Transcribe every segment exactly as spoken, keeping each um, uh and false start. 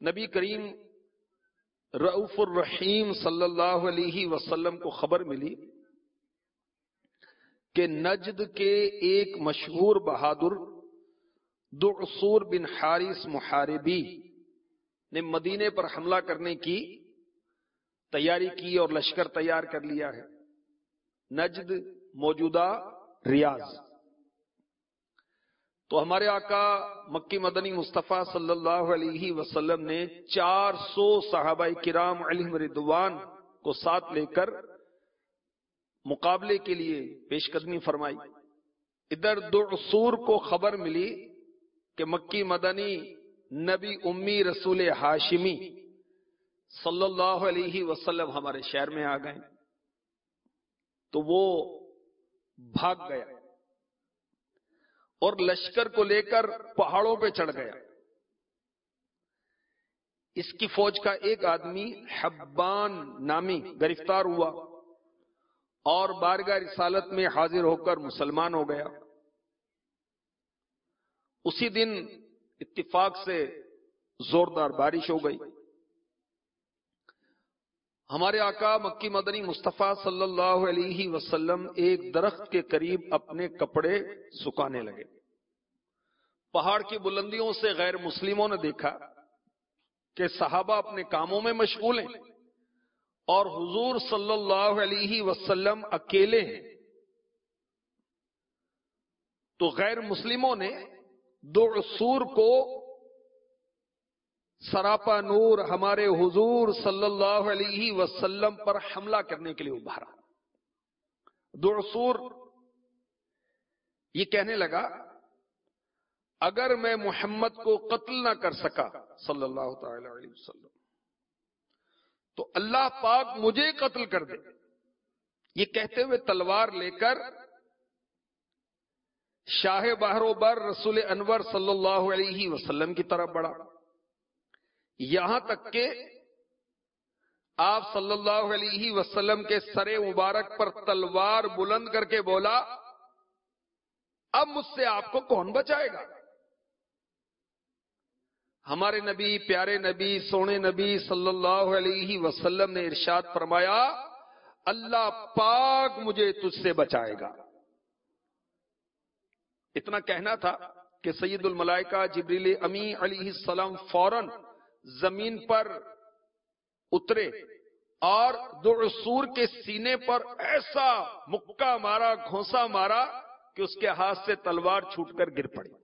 نبی کریم رؤوف الرحیم صلی اللہ علیہ وسلم کو خبر ملی کہ نجد کے ایک مشہور بہادر دعصور بن حارث محاربی نے مدینے پر حملہ کرنے کی تیاری کی اور لشکر تیار کر لیا ہے۔ نجد موجودہ ریاض۔ تو ہمارے آقا مکی مدنی مصطفیٰ صلی اللہ علیہ وسلم نے چار سو صحابہ کرام علیہم رضوان کو ساتھ لے کر مقابلے کے لیے پیش قدمی فرمائی۔ ادھر دعصور کو خبر ملی کہ مکی مدنی نبی امی رسول ہاشمی صلی اللہ علیہ وسلم ہمارے شہر میں آ گئے، تو وہ بھاگ گیا اور لشکر کو لے کر پہاڑوں پہ چڑھ گیا۔ اس کی فوج کا ایک آدمی حبان نامی گرفتار ہوا اور بارگاہ رسالت میں حاضر ہو کر مسلمان ہو گیا۔ اسی دن اتفاق سے زوردار بارش ہو گئی۔ ہمارے آقا مکی مدنی مصطفیٰ صلی اللہ علیہ وسلم ایک درخت کے قریب اپنے کپڑے سکھانے لگے۔ پہاڑ کی بلندیوں سے غیر مسلموں نے دیکھا کہ صحابہ اپنے کاموں میں مشغول ہیں اور حضور صلی اللہ علیہ وسلم اکیلے ہیں، تو غیر مسلموں نے دعصور کو سراپا نور ہمارے حضور صلی اللہ علیہ وسلم پر حملہ کرنے کے لیے ابھارا۔ دعصور یہ کہنے لگا اگر میں محمد کو قتل نہ کر سکا صلی اللہ تعالی علیہ وسلم تو اللہ پاک مجھے قتل کر دے۔ یہ کہتے ہوئے تلوار لے کر شاہ بحر و بر رسول انور صلی اللہ علیہ وسلم کی طرف بڑھا، یہاں تک کہ آپ صلی اللہ علیہ وسلم کے سر مبارک پر تلوار بلند کر کے بولا اب مجھ سے آپ کو کون بچائے گا؟ ہمارے نبی، پیارے نبی، سونے نبی صلی اللہ علیہ وسلم نے ارشاد فرمایا اللہ پاک مجھے تجھ سے بچائے گا۔ اتنا کہنا تھا کہ سید الملائکہ جبریل امی علیہ السلام فوراً زمین پر اترے اور دعصور کے سینے پر ایسا مکہ مارا، گھونسا مارا کہ اس کے ہاتھ سے تلوار چھوٹ کر گر پڑی۔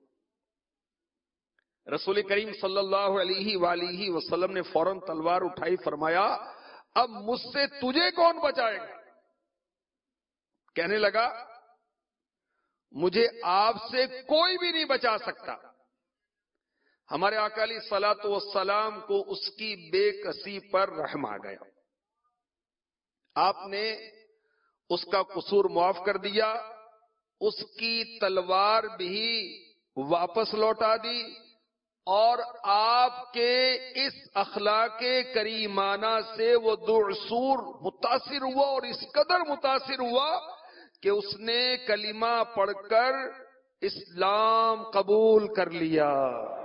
رسول کریم صلی اللہ علیہ وآلہ وسلم نے فوراً تلوار اٹھائی، فرمایا اب مجھ سے تجھے کون بچائے گا؟ کہنے لگا مجھے آپ سے کوئی بھی نہیں بچا سکتا۔ ہمارے آقا علیہ الصلوۃ والسلام کو اس کی بے کسی پر رحم آ گیا، آپ نے اس کا قصور معاف کر دیا، اس کی تلوار بھی واپس لوٹا دی اور آپ کے اس اخلاق کریمانہ سے وہ دعصور متاثر ہوا اور اس قدر متاثر ہوا کہ اس نے کلمہ پڑھ کر اسلام قبول کر لیا۔